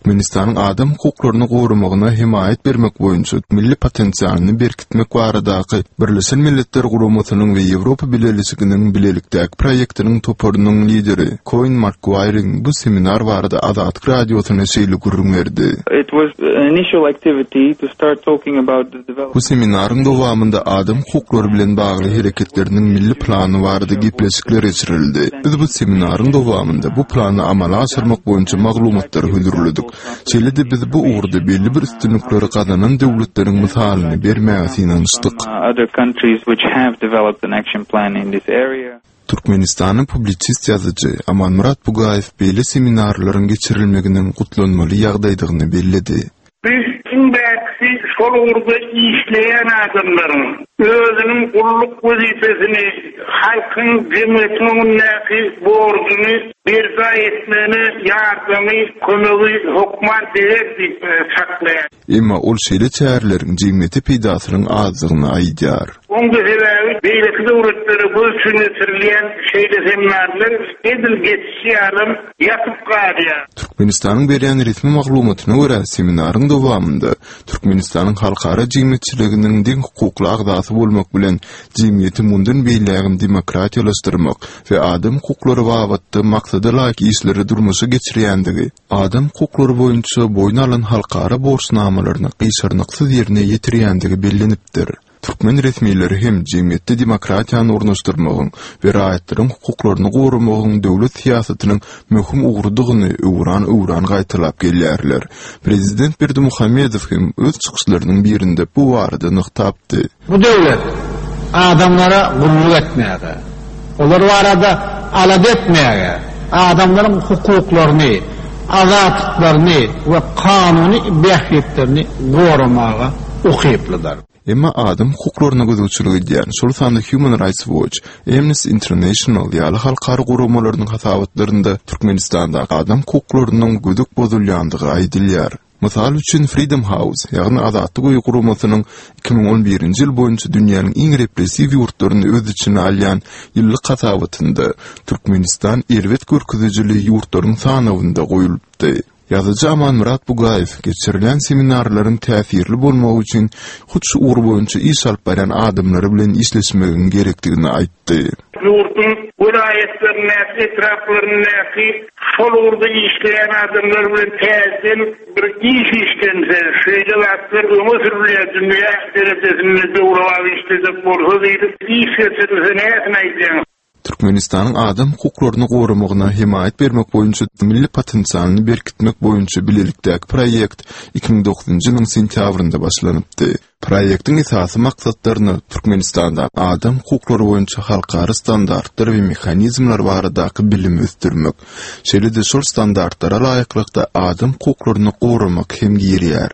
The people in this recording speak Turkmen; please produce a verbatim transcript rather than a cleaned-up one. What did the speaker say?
Türkmenistan'ın adam hukuklaryny gorumagyna himayet bermek boýunça milli potensialini berkitmek baradaky Birleşen Milletler Guramasynyň we Ýewropa Bileliginiň bilelikdäki proýektiniň toparynyň lideri Coin McGuire'in bu seminar barada Azatlyk radiosyna şeýle gurrunmerdi. It was an initial activity to start talking about the development. Bu seminaryň dowamında adam hukuklary bilen bagly hereketleriniň milli plany barada gepleşikler geçirildi. Biz bu seminaryň dowamında bu plany amala aşyrmak boýunça maglumatlary höldürledik. Şeýle-de biz bu ugrda belli bir üstünlikleri kazanan döwletleriň misalyny bermäge synanyşdyk. Other countries which have developed an action plan in this area. Türkmenistanyň publisist ýazyjy Aman Murat Bugaýew belli seminarlaryň geçirilmeginiň gutlanmaly ýagdaýdygyny bellidi. Biz inbäksi şol urda işleýän adamlaryň özüniň gulluk wezifesini halkyň cemiyetiniň näki borcuny berza etmeni ýardamy kömegi hukman der diýip saklaýar. Emma ol şeýle çärleriň cemiyeti peýdasynyň azlygyny aýdýar. Onda sebebi beýleki döwletlere bolsun etirilýän şeýle seminarlar edil geçýärem ýatyp galýar. Türkmenistanyň berýän resmi maglumatyna görä seminaryň dowamında Türkmenistanyň halkara cemiyetçiliginiň diň hukukly agdasy bolmak bilen cemiyeti mundan beýlegin demokratiýalaşdyrmak we adam hukuklary babatda maksada laýyk işleri durmuşa geçirýändigi, adam hukuklary boýunça boýun alan halkara borçnamalaryny gysarnyksy ýerine ýetirýändigi bellenipdir. Türkmen resmiýetleri hem cemiyetde demokratiýany ornaşdyrmagyň we raýatlariň hukuklaryny gorumagyň döwlet siýasatynyň möhüm ugrudygyny öwran-öwran gaýtylap gelýärler. Prezident Berdimuhammedow hem öz çykyşlarynyň birinde bu barada nyktapdy. Bu döwlet adamlara gulluk etmäge, olar barada alad etmäge, adamlaryň hukuklaryny, azatlyklaryny we kanuny behiyetlerini gorumaga ukyplydyr. Emma adam hukuklaryna gözükçülük edýän şol sanda Human Rights Watch, Amnesty International ýaly halkara gorumalarynyň hasabatlarynda Türkmenistanda adam hukuklarynyň gödük bozulýandygy aýdylýar. Mysal üçin Freedom House, ýagny azatlyk guramasynyň iki bin on birinji ýyl boýunça dünýäniň iň repressiw ýurtlaryny öz içine alýan ýyllyk hasabatynda Türkmenistan elbet görkezijili ýurtlaryň sanawynda goýulypdy. Ýazyjy Aman Murat Bugaýew geçirilen seminarlaryň täsirli bolmagy üçin hut şu ugur boýunça iş alyp baran adamlary bilen işleşmegiň gerekdigini aýtdy. Ýurtun vilayetlerine, etraflarına ki şol urda işleyen adamlar bilen täzeden bir iş işlense, şeýle wagtlar ömür sürýär dünýä derecesinde döwraw işledip bolsa diýip iş geçirilse näme aýdýan. Türkmenistanyň adam hukuklaryny gorumagyna himayet bermek boýunça milli potensialini berkitmek boýunça bilelikdäki proýekt iki bin dokuzunji ýylyň sentýabrynda başlanypdy. Proýektiň esasy maksatlaryny Türkmenistanda adam hukuklary boýunça halkara standartlar we mexanizmlar baradaky bilim ösdürmek, şeýle-de şol standartlara laýyklykda adam hukuklaryny gorumak hem girýär.